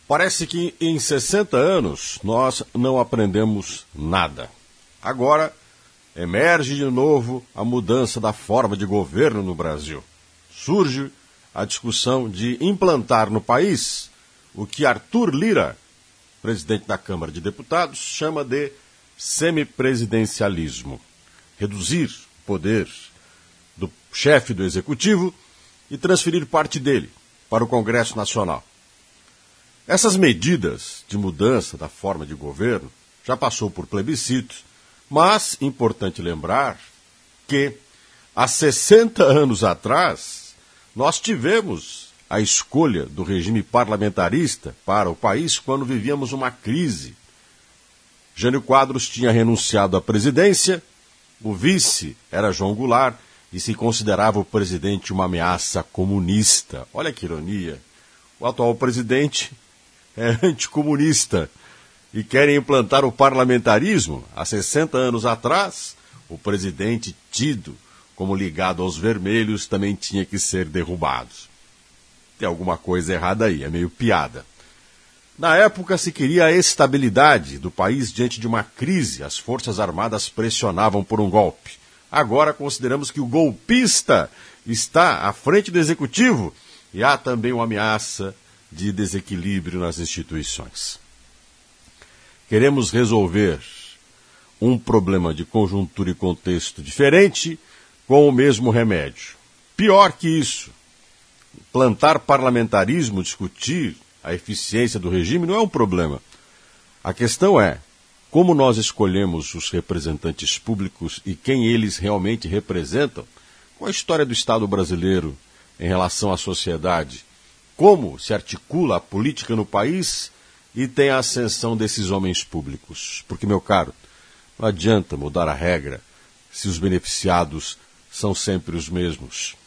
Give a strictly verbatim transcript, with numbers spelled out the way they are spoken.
Parece que em sessenta anos nós não aprendemos nada. Agora emerge de novo a mudança da forma de governo no Brasil. Surge a discussão de implantar no país o que Arthur Lira, presidente da Câmara de Deputados, chama de semipresidencialismo. Reduzir o poder do chefe do Executivo e transferir parte dele para o Congresso Nacional. Essas medidas de mudança da forma de governo já passou por plebiscito, mas importante lembrar que há sessenta anos atrás nós tivemos a escolha do regime parlamentarista para o país quando vivíamos uma crise. Jânio Quadros tinha renunciado à presidência, o vice era João Goulart e se considerava o presidente uma ameaça comunista. Olha que ironia. O atual presidente é anticomunista e querem implantar o parlamentarismo. Há sessenta anos atrás, o presidente tido como ligado aos vermelhos também tinha que ser derrubado. Tem alguma coisa errada aí, é meio piada. Na época se queria a estabilidade do país diante de uma crise. As Forças Armadas pressionavam por um golpe. Agora consideramos que o golpista está à frente do Executivo e há também uma ameaça de desequilíbrio nas instituições. Queremos resolver um problema de conjuntura e contexto diferente com o mesmo remédio. Pior que isso, plantar parlamentarismo, discutir a eficiência do regime não é um problema. A questão é como nós escolhemos os representantes públicos e quem eles realmente representam, qual a história do Estado brasileiro em relação à sociedade, como se articula a política no país e tem a ascensão desses homens públicos. Porque, meu caro, não adianta mudar a regra se os beneficiados são sempre os mesmos.